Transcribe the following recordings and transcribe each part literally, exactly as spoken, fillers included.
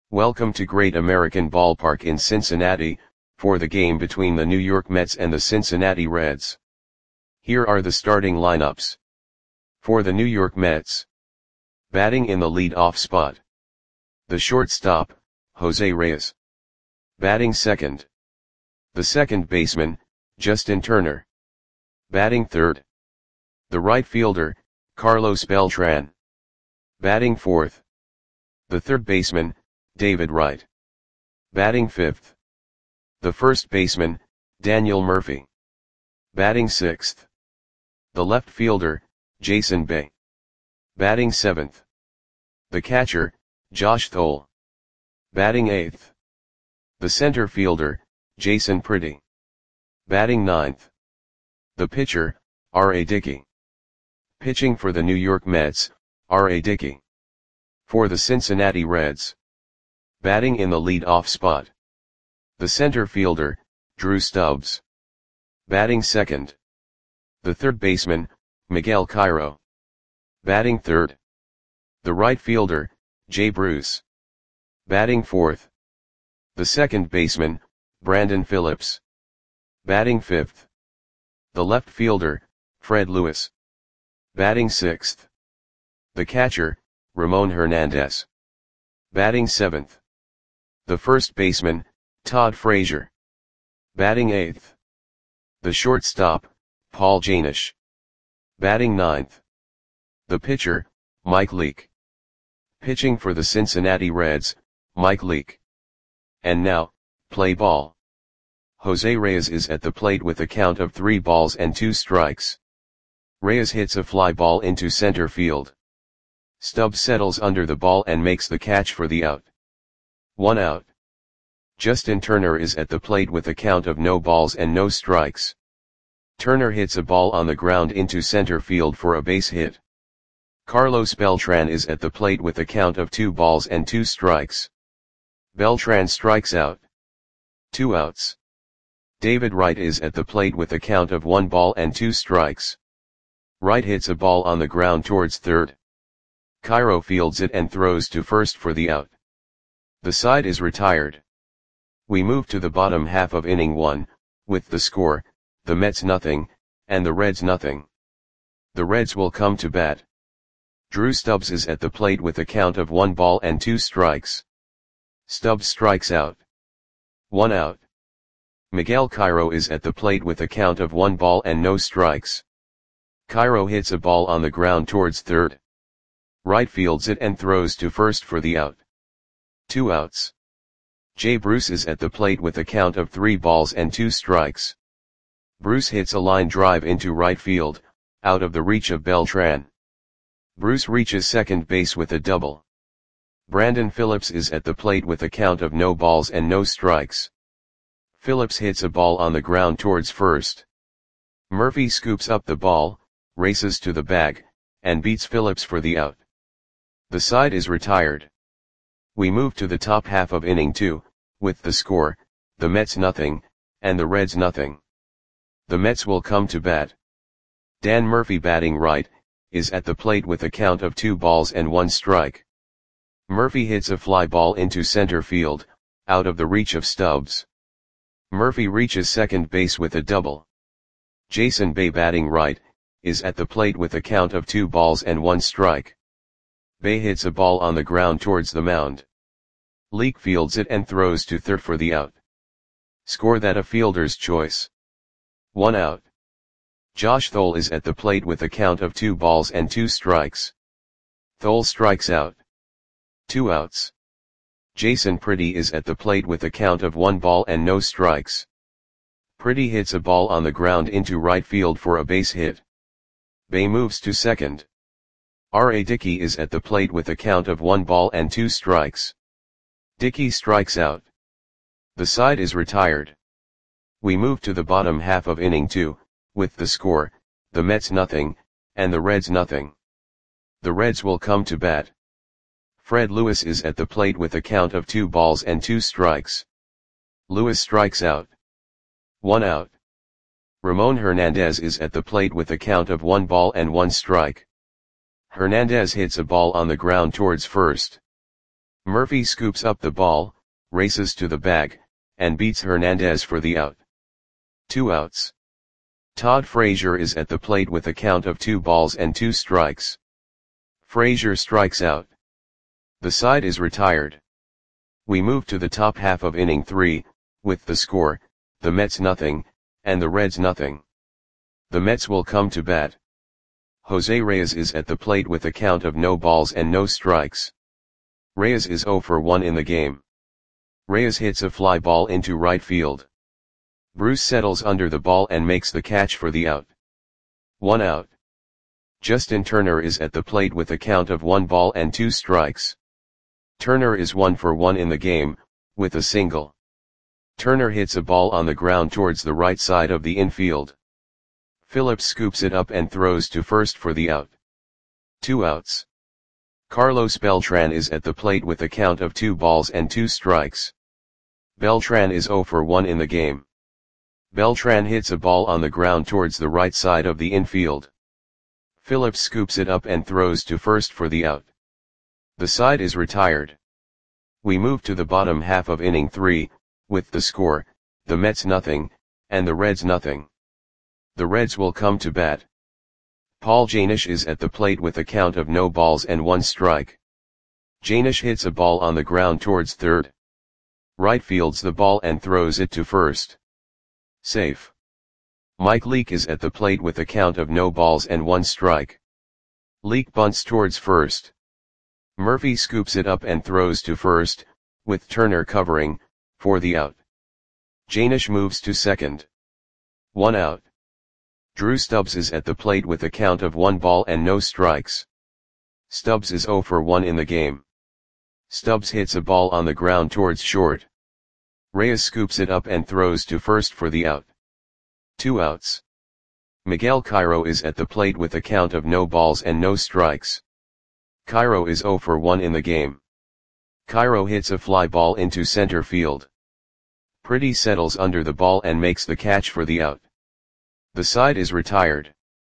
Welcome to Great American Ballpark in Cincinnati, for the game between the New York Mets and the Cincinnati Reds. Here are the starting lineups. For the New York Mets. Batting in the lead-off spot. The shortstop, Jose Reyes. Batting second. The second baseman, Justin Turner. Batting third. The right fielder, Carlos Beltran. Batting fourth. The third baseman, David Wright. Batting fifth. The first baseman, Daniel Murphy. Batting sixth. The left fielder, Jason Bay. Batting seventh. The catcher, Josh Thole. Batting eighth. The center fielder, Jason Pretty. Batting ninth. The pitcher, R A Dickey. Pitching for the New York Mets, R A Dickey. For the Cincinnati Reds. Batting in the lead-off spot. The center fielder, Drew Stubbs. Batting second. The third baseman, Miguel Cairo. Batting third. The right fielder, Jay Bruce. Batting fourth. The second baseman, Brandon Phillips. Batting fifth. The left fielder, Fred Lewis. Batting sixth. The catcher, Ramon Hernandez. Batting seventh. The first baseman, Todd Frazier. Batting eighth. The shortstop, Paul Janish. Batting ninth. The pitcher, Mike Leake. Pitching for the Cincinnati Reds, Mike Leake. And now, play ball. Jose Reyes is at the plate with a count of three balls and two strikes. Reyes hits a fly ball into center field. Stubbs settles under the ball and makes the catch for the out. One out. Justin Turner is at the plate with a count of no balls and no strikes. Turner hits a ball on the ground into center field for a base hit. Carlos Beltran is at the plate with a count of two balls and two strikes. Beltran strikes out. Two outs. David Wright is at the plate with a count of one ball and two strikes. Wright hits a ball on the ground towards third. Cairo fields it and throws to first for the out. The side is retired. We move to the bottom half of inning one, with the score, the Mets nothing, and the Reds nothing. The Reds will come to bat. Drew Stubbs is at the plate with a count of one ball and two strikes. Stubbs strikes out. One out. Miguel Cairo is at the plate with a count of one ball and no strikes. Cairo hits a ball on the ground towards third. Wright fields it and throws to first for the out. Two outs. Jay Bruce is at the plate with a count of three balls and two strikes. Bruce hits a line drive into right field, out of the reach of Beltran. Bruce reaches second base with a double. Brandon Phillips is at the plate with a count of no balls and no strikes. Phillips hits a ball on the ground towards first. Murphy scoops up the ball, races to the bag, and beats Phillips for the out. The side is retired. We move to the top half of inning two, with the score, the Mets nothing, and the Reds nothing. The Mets will come to bat. Dan Murphy batting right, is at the plate with a count of two balls and one strike. Murphy hits a fly ball into center field, out of the reach of Stubbs. Murphy reaches second base with a double. Jason Bay batting right, is at the plate with a count of two balls and one strike. Bay hits a ball on the ground towards the mound. Leake fields it and throws to third for the out. Score that a fielder's choice. One out. Josh Thole is at the plate with a count of two balls and two strikes. Thole strikes out. Two outs. Jason Pretty is at the plate with a count of one ball and no strikes. Pretty hits a ball on the ground into right field for a base hit. Bay moves to second. R A Dickey is at the plate with a count of one ball and two strikes. Dickey strikes out. The side is retired. We move to the bottom half of inning two, with the score, the Mets nothing, and the Reds nothing. The Reds will come to bat. Fred Lewis is at the plate with a count of two balls and two strikes. Lewis strikes out. One out. Ramon Hernandez is at the plate with a count of one ball and one strike. Hernandez hits a ball on the ground towards first. Murphy scoops up the ball, races to the bag, and beats Hernandez for the out. Two outs. Todd Frazier is at the plate with a count of two balls and two strikes. Frazier strikes out. The side is retired. We move to the top half of inning three, with the score, the Mets nothing, and the Reds nothing. The Mets will come to bat. Jose Reyes is at the plate with a count of no balls and no strikes. Reyes is oh for one in the game. Reyes hits a fly ball into right field. Bruce settles under the ball and makes the catch for the out. One out. Justin Turner is at the plate with a count of one ball and two strikes. Turner is one for one in the game, with a single. Turner hits a ball on the ground towards the right side of the infield. Phillips scoops it up and throws to first for the out. Two outs. Carlos Beltran is at the plate with a count of two balls and two strikes. Beltran is oh for one in the game. Beltran hits a ball on the ground towards the right side of the infield. Phillips scoops it up and throws to first for the out. The side is retired. We move to the bottom half of inning three, with the score, the Mets nothing, and the Reds nothing. The Reds will come to bat. Paul Janish is at the plate with a count of no balls and one strike. Janish hits a ball on the ground towards third. Right fields the ball and throws it to first. Safe. Mike Leake is at the plate with a count of no balls and one strike. Leake bunts towards first. Murphy scoops it up and throws to first, with Turner covering, for the out. Janish moves to second. One out. Drew Stubbs is at the plate with a count of one ball and no strikes. Stubbs is oh for one in the game. Stubbs hits a ball on the ground towards short. Reyes scoops it up and throws to first for the out. Two outs. Miguel Cairo is at the plate with a count of no balls and no strikes. Cairo is oh for one in the game. Cairo hits a fly ball into center field. Pretty settles under the ball and makes the catch for the out. The side is retired.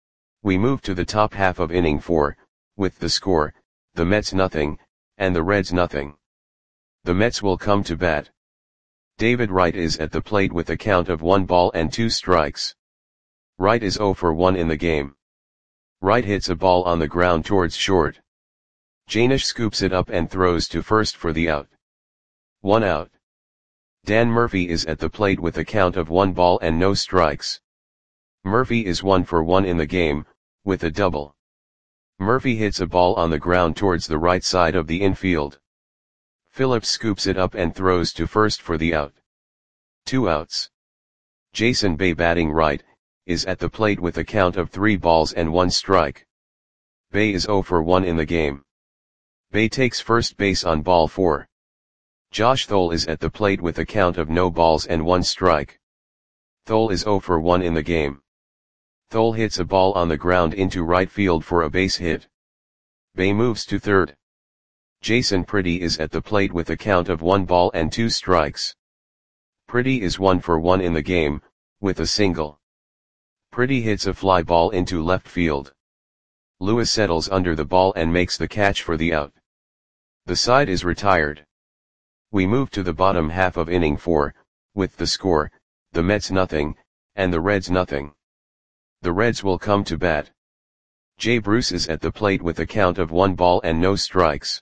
We move to the top half of inning four, with the score, the Mets nothing, and the Reds nothing. The Mets will come to bat. David Wright is at the plate with a count of one ball and two strikes. Wright is oh for one in the game. Wright hits a ball on the ground towards short. Janish scoops it up and throws to first for the out. One out. Dan Murphy is at the plate with a count of one ball and no strikes. Murphy is one for one in the game, with a double. Murphy hits a ball on the ground towards the right side of the infield. Phillips scoops it up and throws to first for the out. Two outs. Jason Bay batting right, is at the plate with a count of three balls and one strike. Bay is oh for one in the game. Bay takes first base on ball four. Josh Thole is at the plate with a count of no balls and one strike. Thole is oh for one in the game. Thole hits a ball on the ground into right field for a base hit. Bay moves to third. Jason Pretty is at the plate with a count of one ball and two strikes. Pretty is one for one in the game, with a single. Pretty hits a fly ball into left field. Lewis settles under the ball and makes the catch for the out. The side is retired. We move to the bottom half of inning four, with the score, the Mets nothing, and the Reds nothing. The Reds will come to bat. Jay Bruce is at the plate with a count of one ball and no strikes.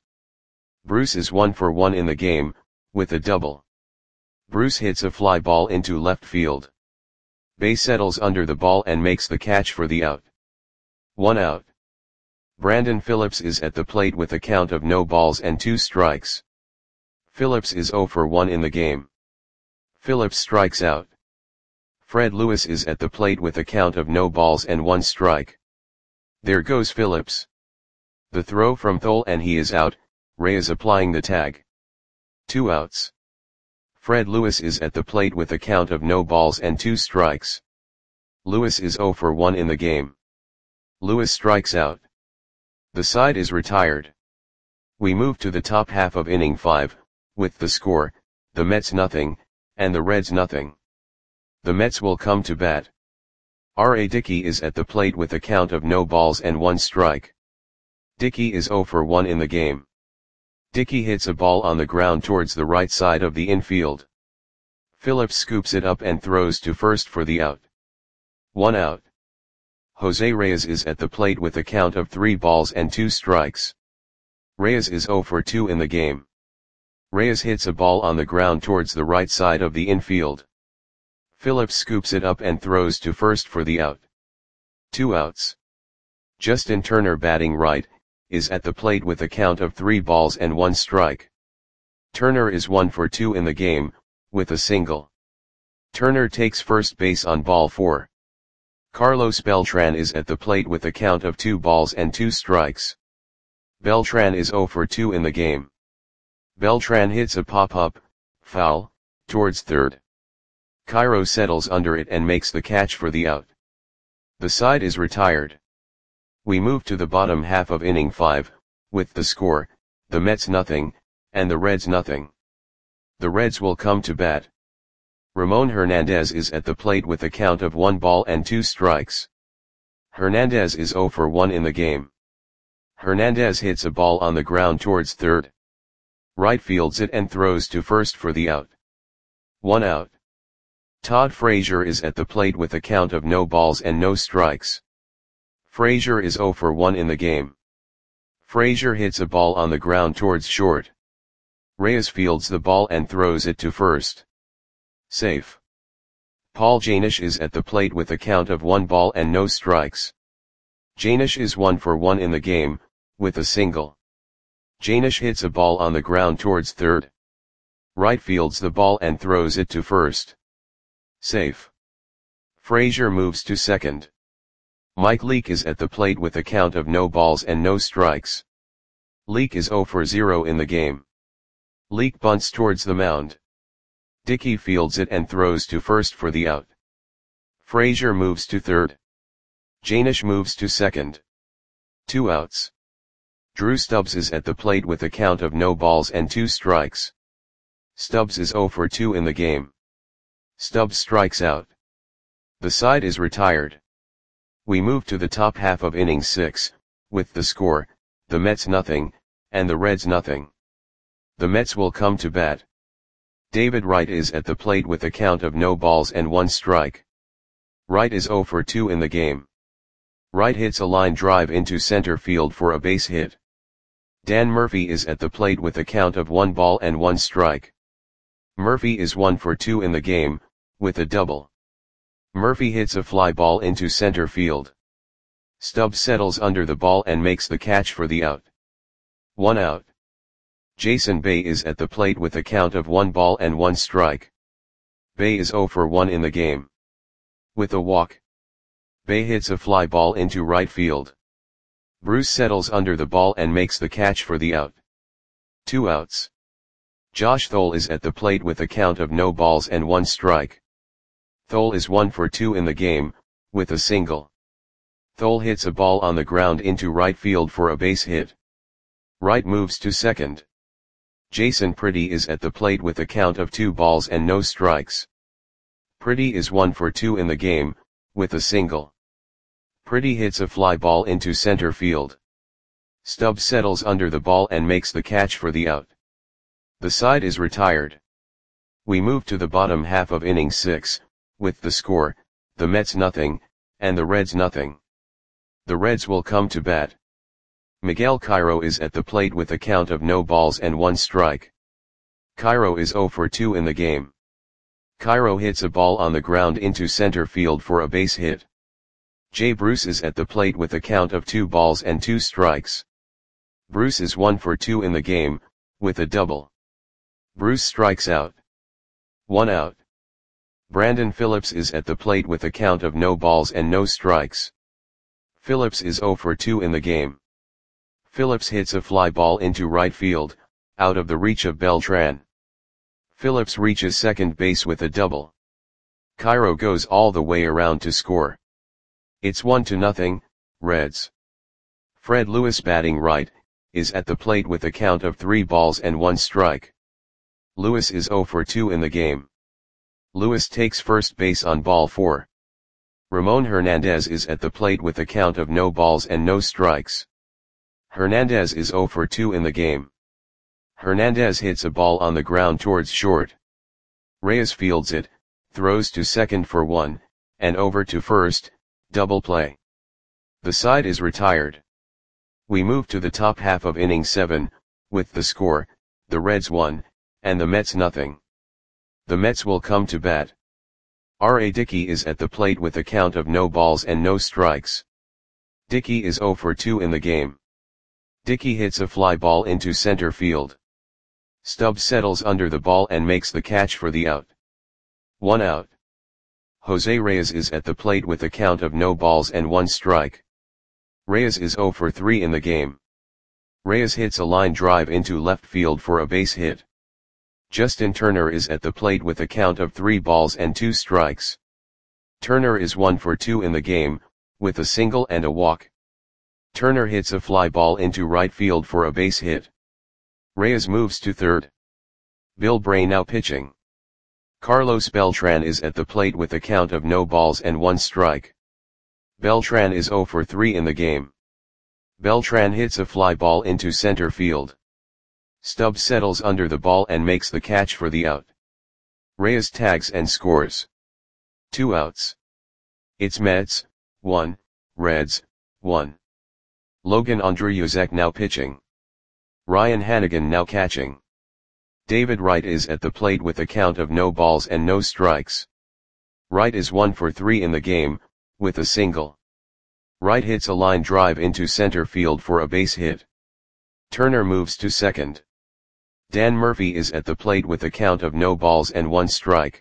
Bruce is one for one in the game, with a double. Bruce hits a fly ball into left field. Bay settles under the ball and makes the catch for the out. One out. Brandon Phillips is at the plate with a count of no balls and two strikes. Phillips is oh for one in the game. Phillips strikes out. Fred Lewis is at the plate with a count of no balls and one strike. There goes Phillips. The throw from Thole and he is out, Reyes applying the tag. Two outs. Fred Lewis is at the plate with a count of no balls and two strikes. Lewis is oh for one in the game. Lewis strikes out. The side is retired. We move to the top half of inning five, with the score, the Mets nothing, and the Reds nothing. The Mets will come to bat. R A Dickey is at the plate with a count of no balls and one strike. Dickey is oh for one in the game. Dickey hits a ball on the ground towards the right side of the infield. Phillips scoops it up and throws to first for the out. One out. Jose Reyes is at the plate with a count of three balls and two strikes. Reyes is zero for two in the game. Reyes hits a ball on the ground towards the right side of the infield. Phillips scoops it up and throws to first for the out. Two outs. Justin Turner, batting right, is at the plate with a count of three balls and one strike. Turner is one for two in the game, with a single. Turner takes first base on ball four. Carlos Beltran is at the plate with a count of two balls and two strikes. Beltran is zero for two in the game. Beltran hits a pop-up, foul, towards third. Cairo settles under it and makes the catch for the out. The side is retired. We move to the bottom half of inning five, with the score, the Mets nothing, and the Reds nothing. The Reds will come to bat. Ramon Hernandez is at the plate with a count of one ball and two strikes. Hernandez is zero for one in the game. Hernandez hits a ball on the ground towards third. Right fields it and throws to first for the out. One out. Todd Frazier is at the plate with a count of no balls and no strikes. Frazier is zero for one in the game. Frazier hits a ball on the ground towards short. Reyes fields the ball and throws it to first. Safe. Paul Janish is at the plate with a count of one ball and no strikes. Janish is one for one in the game, with a single. Janish hits a ball on the ground towards third. Right fields the ball and throws it to first. Safe. Frazier moves to second. Mike Leake is at the plate with a count of no balls and no strikes. Leake is zero for zero in the game. Leake bunts towards the mound. Dickey fields it and throws to first for the out. Frazier moves to third. Janish moves to second. Two outs. Drew Stubbs is at the plate with a count of no balls and two strikes. Stubbs is zero for two in the game. Stubbs strikes out. The side is retired. We move to the top half of inning six, with the score, the Mets nothing, and the Reds nothing. The Mets will come to bat. David Wright is at the plate with a count of no balls and one strike. Wright is zero for two in the game. Wright hits a line drive into center field for a base hit. Dan Murphy is at the plate with a count of one ball and one strike. Murphy is one for two in the game, with a double. Murphy hits a fly ball into center field. Stubbs settles under the ball and makes the catch for the out. One out. Jason Bay is at the plate with a count of one ball and one strike. Bay is zero for one in the game. With a walk. Bay hits a fly ball into right field. Bruce settles under the ball and makes the catch for the out. Two outs. Josh Thole is at the plate with a count of no balls and one strike. Thole is one for two in the game, with a single. Thole hits a ball on the ground into right field for a base hit. Wright moves to second. Jason Pretty is at the plate with a count of two balls and no strikes. Pretty is one for two in the game, with a single. Pretty hits a fly ball into center field. Stubbs settles under the ball and makes the catch for the out. The side is retired. We move to the bottom half of inning six, with the score, the Mets nothing, and the Reds nothing. The Reds will come to bat. Miguel Cairo is at the plate with a count of no balls and one strike. Cairo is zero for two in the game. Cairo hits a ball on the ground into center field for a base hit. Jay Bruce is at the plate with a count of two balls and two strikes. Bruce is one for two in the game, with a double. Bruce strikes out. One out. Brandon Phillips is at the plate with a count of no balls and no strikes. Phillips is zero for two in the game. Phillips hits a fly ball into right field, out of the reach of Beltran. Phillips reaches second base with a double. Cairo goes all the way around to score. It's one to nothing, Reds. Fred Lewis, batting right, is at the plate with a count of three balls and one strike. Lewis is zero for two in the game. Lewis takes first base on ball four. Ramon Hernandez is at the plate with a count of no balls and no strikes. Hernandez is zero for two in the game. Hernandez hits a ball on the ground towards short. Reyes fields it, throws to second for one, and over to first, double play. The side is retired. We move to the top half of inning seven, with the score, the Reds one, and the Mets nothing. The Mets will come to bat. R A Dickey is at the plate with a count of no balls and no strikes. Dickey is oh for two in the game. Dickey hits a fly ball into center field. Stubbs settles under the ball and makes the catch for the out. One out. Jose Reyes is at the plate with a count of no balls and one strike. Reyes is oh for three in the game. Reyes hits a line drive into left field for a base hit. Justin Turner is at the plate with a count of three balls and two strikes. Turner is one for two in the game, with a single and a walk. Turner hits a fly ball into right field for a base hit. Reyes moves to third. Bill Bray now pitching. Carlos Beltran is at the plate with a count of no balls and one strike. Beltran is oh for three in the game. Beltran hits a fly ball into center field. Stubbs settles under the ball and makes the catch for the out. Reyes tags and scores. Two outs. It's Mets, one, Reds, one. Logan Andreyuzek now pitching. Ryan Hanigan now catching. David Wright is at the plate with a count of no balls and no strikes. Wright is one for three in the game, with a single. Wright hits a line drive into center field for a base hit. Turner moves to second. Dan Murphy is at the plate with a count of no balls and one strike.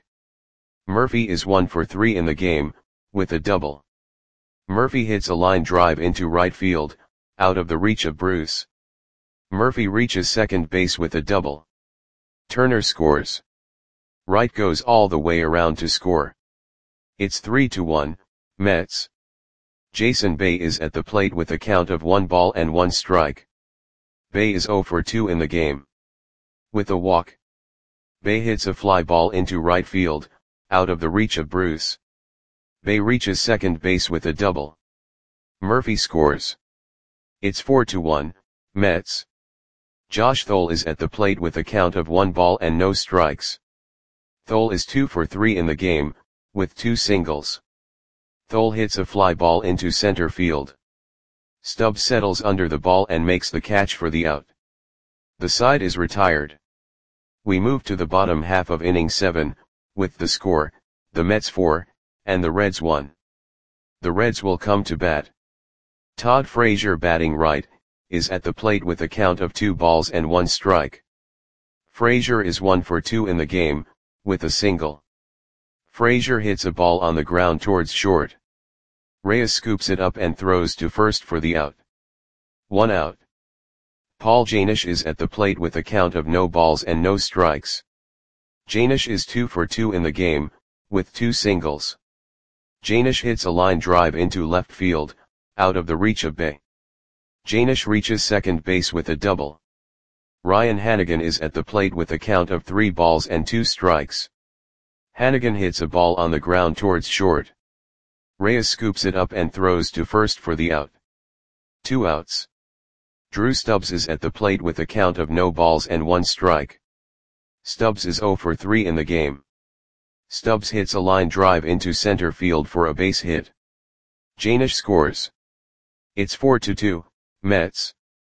Murphy is one for three in the game, with a double. Murphy hits a line drive into right field, out of the reach of Bruce. Murphy reaches second base with a double. Turner scores. Wright goes all the way around to score. It's three to one, Mets. Jason Bay is at the plate with a count of one ball and one strike. Bay is oh for two in the game. With a walk. Bay hits a fly ball into right field, out of the reach of Bruce. Bay reaches second base with a double. Murphy scores. It's four to one, Mets. Josh Thole is at the plate with a count of one ball and no strikes. Thole is two for three in the game, with two singles. Thole hits a fly ball into center field. Stubbs settles under the ball and makes the catch for the out. The side is retired. We move to the bottom half of inning seven, with the score, the Mets four, and the Reds one. The Reds will come to bat. Todd Frazier batting right, is at the plate with a count of two balls and one strike. Frazier is one for two in the game, with a single. Frazier hits a ball on the ground towards short. Reyes scoops it up and throws to first for the out. One out. Paul Janish is at the plate with a count of no balls and no strikes. Janish is two for two in the game, with two singles. Janish hits a line drive into left field, out of the reach of Bay. Janish reaches second base with a double. Ryan Hanigan is at the plate with a count of three balls and two strikes. Hanigan hits a ball on the ground towards short. Reyes scoops it up and throws to first for the out. Two outs. Drew Stubbs is at the plate with a count of no balls and one strike. Stubbs is oh for three in the game. Stubbs hits a line drive into center field for a base hit. Janish scores. It's four to two, Mets.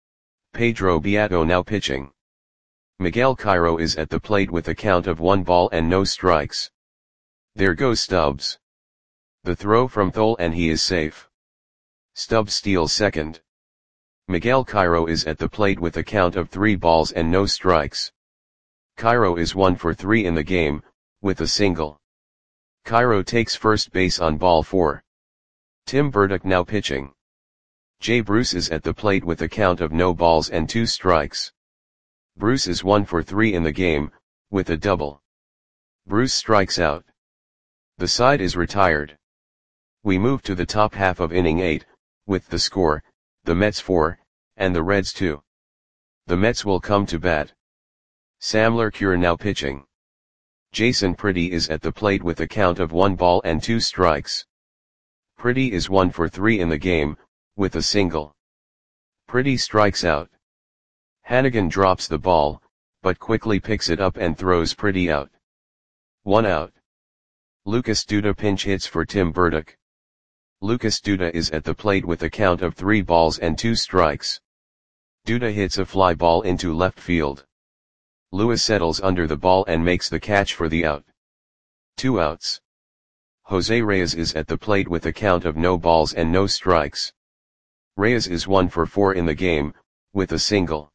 Pedro Beato now pitching. Miguel Cairo is at the plate with a count of one ball and no strikes. There goes Stubbs. The throw from Thole and he is safe. Stubbs steals second. Miguel Cairo is at the plate with a count of three balls and no strikes. Cairo is one for three in the game, with a single. Cairo takes first base on ball four. Tim Burdick now pitching. Jay Bruce is at the plate with a count of no balls and two strikes. Bruce is one for three in the game, with a double. Bruce strikes out. The side is retired. We move to the top half of inning eight, with the score, the Mets four, and the Reds two. The Mets will come to bat. Sam Lercure now pitching. Jason Pretty is at the plate with a count of one ball and two strikes. Pretty is one for three in the game, with a single. Pretty strikes out. Hanigan drops the ball, but quickly picks it up and throws pretty out. One out. Lucas Duda pinch hits for Tim Burdick. Lucas Duda is at the plate with a count of three balls and two strikes. Duda hits a fly ball into left field. Lewis settles under the ball and makes the catch for the out. Two outs. Jose Reyes is at the plate with a count of no balls and no strikes. Reyes is one for four in the game, with a single.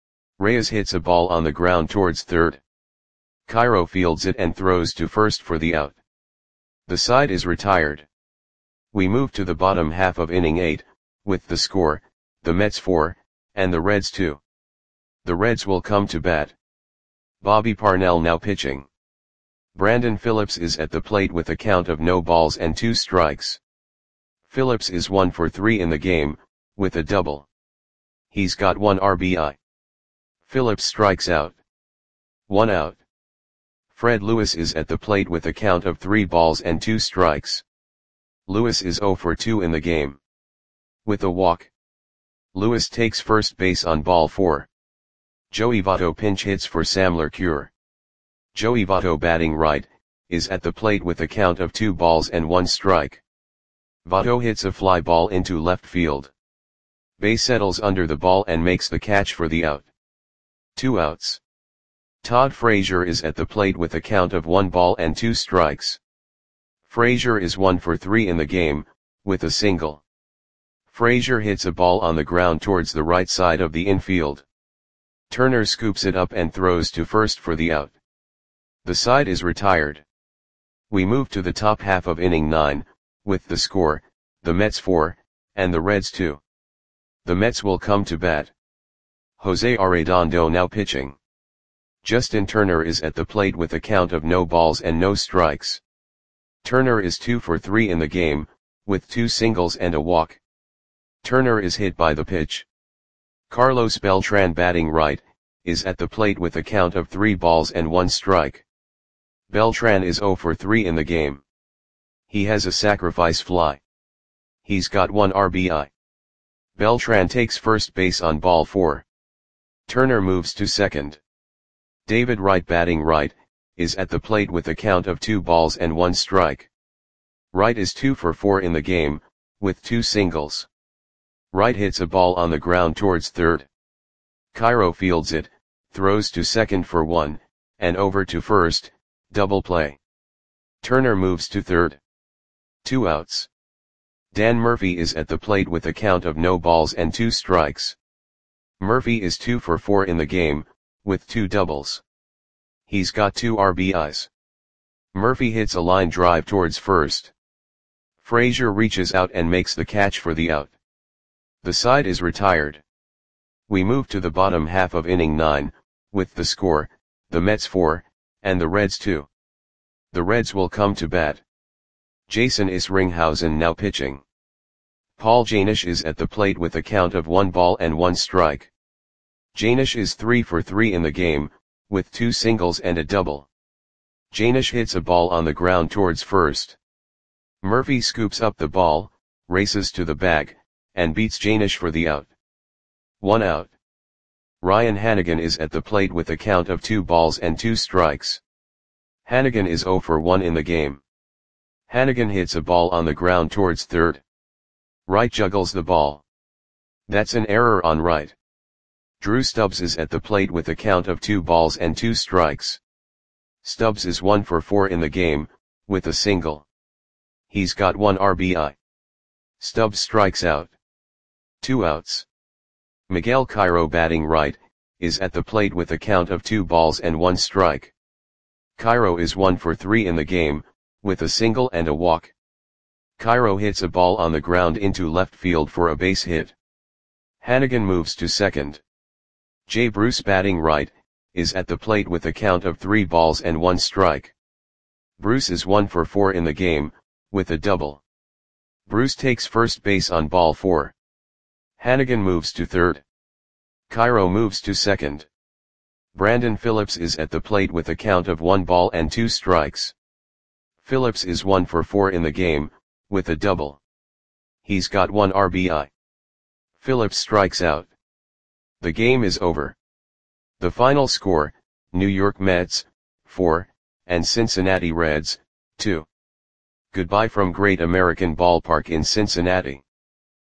Reyes hits a ball on the ground towards third. Cairo fields it and throws to first for the out. The side is retired. We move to the bottom half of inning eight, with the score, the Mets four, and the Reds two. The Reds will come to bat. Bobby Parnell now pitching. Brandon Phillips is at the plate with a count of no balls and two strikes. Phillips is one for three in the game, with a double. He's got one R B I. Phillips strikes out. One out. Fred Lewis is at the plate with a count of three balls and two strikes. Lewis is zero for two in the game. With a walk. Lewis takes first base on ball four. Joey Votto pinch hits for Sam Lecure. Joey Votto batting right, is at the plate with a count of two balls and one strike. Votto hits a fly ball into left field. Bae settles under the ball and makes the catch for the out. Two outs. Todd Frazier is at the plate with a count of one ball and two strikes. Frazier is one for three in the game, with a single. Frazier hits a ball on the ground towards the right side of the infield. Turner scoops it up and throws to first for the out. The side is retired. We move to the top half of inning nine, with the score, the Mets four, and the Reds two. The Mets will come to bat. Jose Arredondo now pitching. Justin Turner is at the plate with a count of no balls and no strikes. Turner is two for three in the game, with two singles and a walk. Turner is hit by the pitch. Carlos Beltran batting right, is at the plate with a count of three balls and one strike. Beltran is zero for three in the game. He has a sacrifice fly. He's got one R B I. Beltran takes first base on ball four. Turner moves to second. David Wright batting right, is at the plate with a count of two balls and one strike. Wright is two for four in the game, with two singles. Wright hits a ball on the ground towards third. Cairo fields it, throws to second for one, and over to first, double play. Turner moves to third. Two outs. Dan Murphy is at the plate with a count of no balls and two strikes. Murphy is two for four in the game, with two doubles. He's got two R B Is. Murphy hits a line drive towards first. Frazier reaches out and makes the catch for the out. The side is retired. We move to the bottom half of inning nine, with the score, the Mets four, and the Reds two. The Reds will come to bat. Jason Isringhausen now pitching. Paul Janish is at the plate with a count of one ball and one strike. Janish is three for three in the game, with two singles and a double. Janish hits a ball on the ground towards first. Murphy scoops up the ball, races to the bag, and beats Janish for the out. One out. Ryan Hanigan is at the plate with a count of two balls and two strikes. Hanigan is zero for one in the game. Hanigan hits a ball on the ground towards third. Wright juggles the ball. That's an error on Wright. Drew Stubbs is at the plate with a count of two balls and two strikes. Stubbs is one for four in the game, with a single. He's got one R B I. Stubbs strikes out. Two outs. Miguel Cairo batting right, is at the plate with a count of two balls and one strike. Cairo is one for three in the game, with a single and a walk. Cairo hits a ball on the ground into left field for a base hit. Hanigan moves to second. Jay Bruce batting right, is at the plate with a count of three balls and one strike. Bruce is one for four in the game, with a double. Bruce takes first base on ball four. Hanigan moves to third. Cairo moves to second. Brandon Phillips is at the plate with a count of one ball and two strikes. Phillips is one for four in the game, with a double. He's got one R B I. Phillips strikes out. The game is over. The final score, New York Mets, four, and Cincinnati Reds, two. Goodbye from Great American Ballpark in Cincinnati.